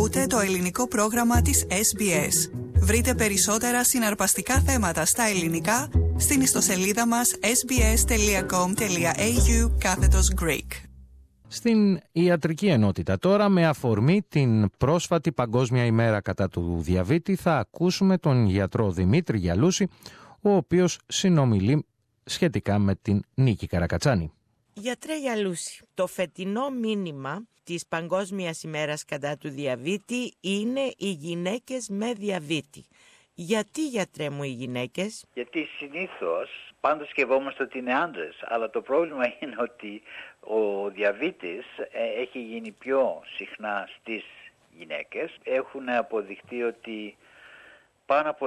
Ακούτε το ελληνικό πρόγραμμα της SBS. Βρείτε περισσότερα συναρπαστικά θέματα στα ελληνικά στην ιστοσελίδα μας sbs.com.au/Greek. Στην ιατρική ενότητα τώρα, με αφορμή την πρόσφατη Παγκόσμια ημέρα κατά του διαβήτη, θα ακούσουμε τον γιατρό Δημήτρη Γιαλούση, ο οποίος συνομιλεί σχετικά με την Νίκη Καρακατσάνη. Γιατρέ Γιαλούση, το φετινό μήνυμα της Παγκόσμιας ημέρας κατά του διαβήτη είναι οι γυναίκες με διαβήτη. Γιατί, γιατρέ μου, οι γυναίκες? Γιατί συνήθως πάντα σκεφτόμαστε ότι είναι άντρες, αλλά το πρόβλημα είναι ότι ο διαβήτης έχει γίνει πιο συχνά στις γυναίκες. Έχουν αποδειχτεί ότι πάνω από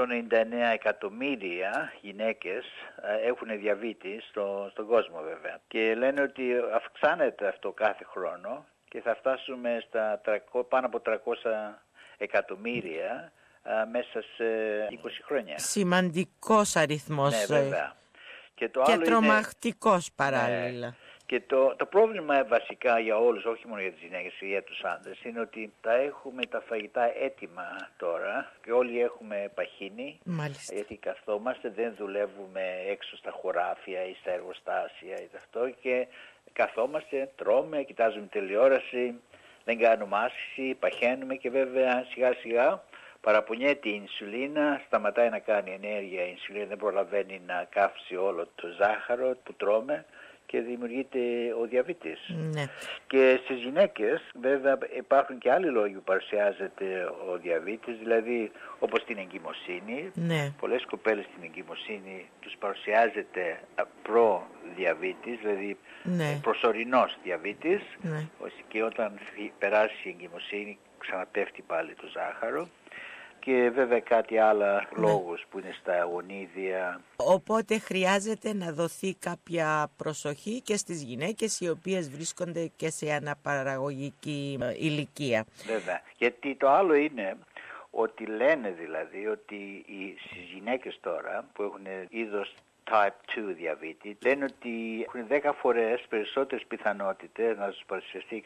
199 εκατομμύρια γυναίκες έχουν διαβήτη στον κόσμο βέβαια. Και λένε ότι αυξάνεται αυτό κάθε χρόνο και θα φτάσουμε στα πάνω από 300 εκατομμύρια μέσα σε 20 χρόνια. Σημαντικός αριθμός. Ναι, βέβαια. Και τρομακτικός παράλληλα. Ναι. Και το πρόβλημα βασικά για όλους, όχι μόνο για τις γυναίκες και για τους άντρες, είναι ότι έχουμε τα φαγητά έτοιμα τώρα και όλοι έχουμε παχύνει. Μάλιστα. Γιατί καθόμαστε, δεν δουλεύουμε έξω στα χωράφια ή στα εργοστάσια ή αυτό, και καθόμαστε, τρώμε, κοιτάζουμε τηλεόραση, δεν κάνουμε άσκηση, παχαίνουμε και βέβαια σιγά σιγά παραπονιέται η ινσουλίνα, σταματάει να κάνει ενέργεια η ινσουλίνα, δεν προλαβαίνει να κάψει όλο το ζάχαρο που τρώμε και δημιουργείται ο διαβήτης. Ναι. Και στις γυναίκες βέβαια υπάρχουν και άλλοι λόγοι που παρουσιάζεται ο διαβήτης, δηλαδή όπως την εγκυμοσύνη. Ναι. Πολλές κοπέλες στην εγκυμοσύνη τους παρουσιάζεται προ-διαβήτης, δηλαδή ναι. προσωρινός διαβήτης, ναι. και όταν περάσει η εγκυμοσύνη ξαναπέφτει πάλι το ζάχαρο. Και βέβαια κάτι άλλα λόγους που είναι στα γονίδια. Οπότε χρειάζεται να δοθεί κάποια προσοχή και στις γυναίκες οι οποίες βρίσκονται και σε αναπαραγωγική ηλικία. Βέβαια. Γιατί το άλλο είναι ότι λένε δηλαδή ότι στις γυναίκες τώρα που έχουν είδος type 2 διαβήτη, λένε ότι έχουν 10 φορές περισσότερες πιθανότητες να τους παρουσιαστεί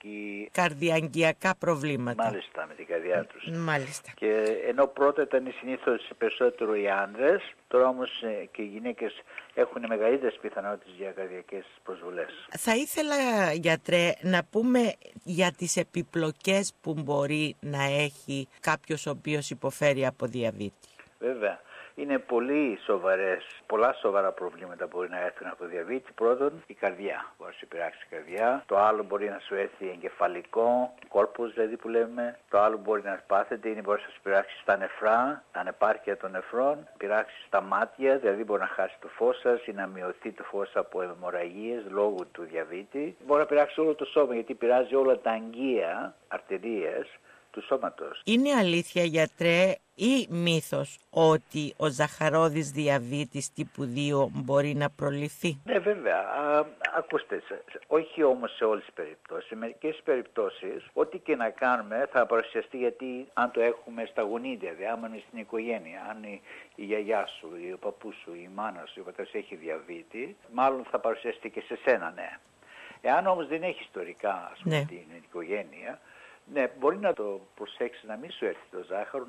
καρδιαγγειακά προβλήματα. Μάλιστα, με την καρδιά τους. Μάλιστα. Και ενώ πρώτα ήταν συνήθως περισσότερο οι άνδρες, τώρα όμως και οι γυναίκες έχουν μεγαλύτερες πιθανότητες για καρδιακές προσβολές. Θα ήθελα, γιατρέ, να πούμε για τις επιπλοκές που μπορεί να έχει κάποιος ο οποίος υποφέρει από διαβήτη. Βέβαια. Είναι πολλά σοβαρά προβλήματα μπορεί να έρθουν από το διαβήτη. Πρώτον, η καρδιά. Μπορεί να σου επηρεάξει η καρδιά. Το άλλο μπορεί να σου έρθει εγκεφαλικό, κόρπος δηλαδή που λέμε. Το άλλο μπορεί να πάθετε είναι μπορεί να σου επηρεάξει στα νεφρά, τα ανεπάρκεια των νεφρών. Επηρεάξει στα μάτια, δηλαδή μπορεί να χάσει το φως σας ή να μειωθεί το φως από αιμορραγίες λόγω του διαβήτη. Μπορεί να επηρεάξει όλο το σώμα γιατί επηρεάζει όλα τα αγγεία, αρτηρίες του σώματος. Είναι αλήθεια, γιατρέ, ή μύθος ότι ο ζαχαρόδης διαβήτης τύπου 2 μπορεί να προληφθεί? Ναι, βέβαια. Ακούστε, όχι όμως σε όλες τις περιπτώσεις. Σε μερικές περιπτώσεις, ό,τι και να κάνουμε θα παρουσιαστεί, γιατί αν το έχουμε στα γονίδια, δηλαδή άμα είναι στην οικογένεια, αν η γιαγιά σου, ο παππούς σου, η μάνα σου, ο πατέρας έχει διαβήτη, μάλλον θα παρουσιαστεί και σε σένα, ναι. Εάν όμως δεν έχει ιστορικά, ας πούμε, την οικογένεια, ναι, μπορεί να το προσέξεις να μην σου έρθει το ζάχαρο,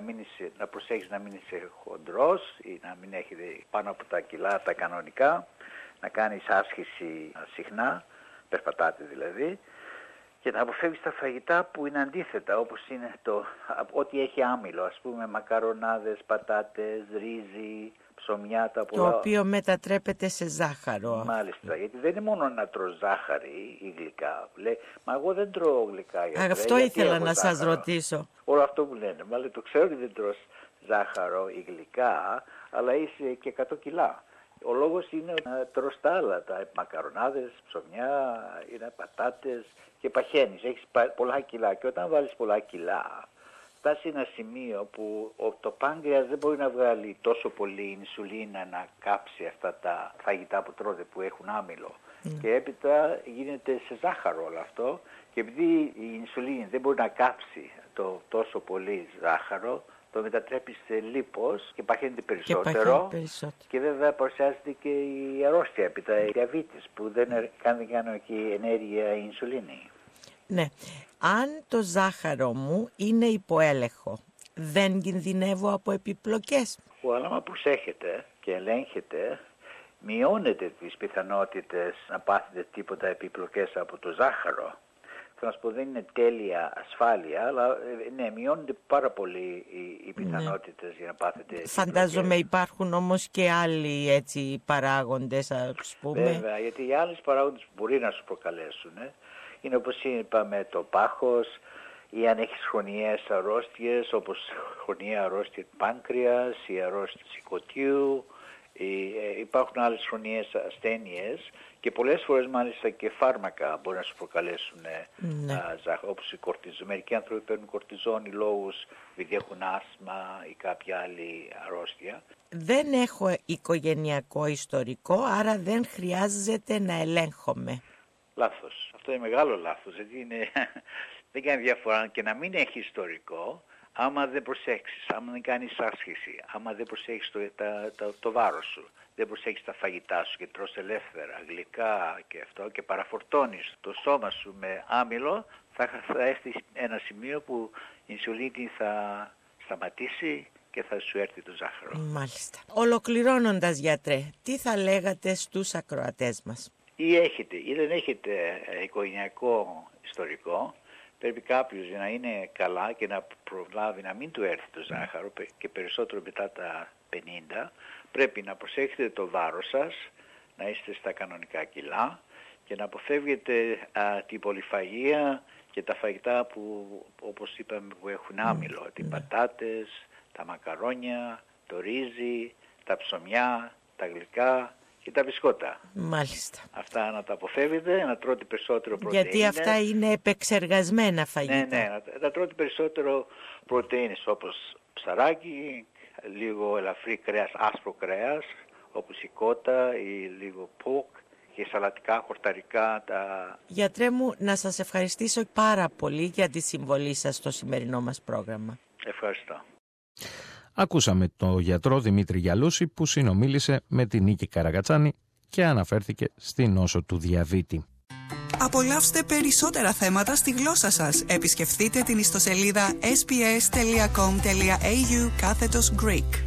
να προσέξεις να μην είσαι χοντρός ή να μην έχετε πάνω από τα κιλά τα κανονικά, να κάνεις άσκηση συχνά, περπατάτε δηλαδή, και να αποφεύγεις τα φαγητά που είναι αντίθετα, όπως είναι ό,τι έχει άμυλο, ας πούμε μακαρονάδες, πατάτες, ρύζι, ψωμιά, τα πολλά. Το οποίο μετατρέπεται σε ζάχαρο. Μάλιστα, γιατί δεν είναι μόνο να τρως ζάχαρη ή γλυκά. Λέει, μα εγώ δεν τρώω γλυκά. Αυτό ήθελα να σας ρωτήσω. Όλο αυτό που λένε. Μα το ξέρω ότι δεν τρως ζάχαρο ή γλυκά, αλλά είσαι και 100 κιλά. Ο λόγος είναι να τρως τα άλλα, τα μακαρονάδες, ψωμιά, είναι πατάτες και παχαίνεις. Έχεις πολλά κιλά και όταν βάλεις πολλά κιλά, φτάσει ένα σημείο που το πάγκρεας δεν μπορεί να βγάλει τόσο πολύ ινσουλίνα να κάψει αυτά τα φαγητά που τρώτε που έχουν άμυλο. Και έπειτα γίνεται σε ζάχαρο όλο αυτό, και επειδή η ινσουλίνη δεν μπορεί να κάψει το τόσο πολύ ζάχαρο, το μετατρέπει σε λίπος και παχαίνεται περισσότερο. Και βέβαια παρουσιάζεται και η αρρώστια, έπειτα η διαβήτης που δεν κάνει εκεί ενέργεια η ινσουλίνη. Ναι. Αν το ζάχαρο μου είναι υποέλεγχο, δεν κινδυνεύω από επιπλοκές? Άμα προσέχετε και ελέγχετε, μειώνετε τις πιθανότητες να πάθετε τίποτα επιπλοκές από το ζάχαρο. Θα να σου πω, δεν είναι τέλεια ασφάλεια, αλλά ναι, μειώνονται πάρα πολύ οι πιθανότητες για να πάθετε επιπλοκές. Φαντάζομαι υπάρχουν όμως και άλλοι έτσι παράγοντες, ας πούμε. Βέβαια, γιατί οι άλλοι παράγοντες που μπορεί να σου προκαλέσουν είναι, όπως είπαμε, το πάχος, ή αν έχεις χρονιαίες αρρώστιες, όπως χρονιαία αρρώστια του πάνκρεας, η αρρώστια του σηκωτιού, υπάρχουν άλλες χρονιαίες ασθένειες και πολλές φορές μάλιστα και φάρμακα μπορεί να σου προκαλέσουν ζάχαρο, όπως η κορτιζόνη. Μερικοί άνθρωποι παίρνουν κορτιζόνη λόγους επειδή έχουν άσθμα ή κάποια άλλη αρρώστια. Δεν έχω οικογενειακό ιστορικό, άρα δεν χρειάζεται να ελέγχομαι. Λάθος. Αυτό είναι μεγάλο λάθος, γιατί δεν κάνει διαφορά και να μην έχει ιστορικό, άμα δεν προσέξεις, άμα δεν κάνεις άσκηση, άμα δεν προσέχεις το βάρος σου, δεν προσέχεις τα φαγητά σου και τρως ελεύθερα, γλυκά και αυτό, και παραφορτώνεις το σώμα σου με άμυλο, θα έρθει ένα σημείο που η ινσουλίνη θα σταματήσει και θα σου έρθει το ζάχαρο. Μάλιστα. Ολοκληρώνοντας, γιατρέ, τι θα λέγατε στους ακροατές μας? Ή έχετε ή δεν έχετε οικογενειακό ιστορικό, πρέπει κάποιος να είναι καλά και να προλάβει να μην του έρθει το ζάχαρο και περισσότερο μετά τα 50, πρέπει να προσέχετε το βάρος σας, να είστε στα κανονικά κιλά και να αποφεύγετε την πολυφαγία και τα φαγητά που, όπως είπαμε, που έχουν άμυλο, τις πατάτες, τα μακαρόνια, το ρύζι, τα ψωμιά, τα γλυκά και τα μπισκότα. Μάλιστα. Αυτά να τα αποφεύγετε, να τρώτε περισσότερο πρωτεΐνες. Γιατί αυτά είναι επεξεργασμένα φαγητά. Ναι, να τρώτε περισσότερο πρωτεΐνες, όπως ψαράκι, λίγο ελαφρύ κρέας, άσπρο κρέας, όπως η κότα ή λίγο ποκ και σαλατικά, χορταρικά. Γιατρέ μου, να σας ευχαριστήσω πάρα πολύ για τη συμβολή σας στο σημερινό μας πρόγραμμα. Ευχαριστώ. Ακούσαμε τον γιατρό Δημήτρη Γιαλούση που συνομίλησε με την Νίκη Καρακατσάνη και αναφέρθηκε στη νόσο του διαβήτη. Απολαύστε περισσότερα θέματα στη γλώσσα σας. Επισκεφτείτε την ιστοσελίδα sbs.com.au/Greek.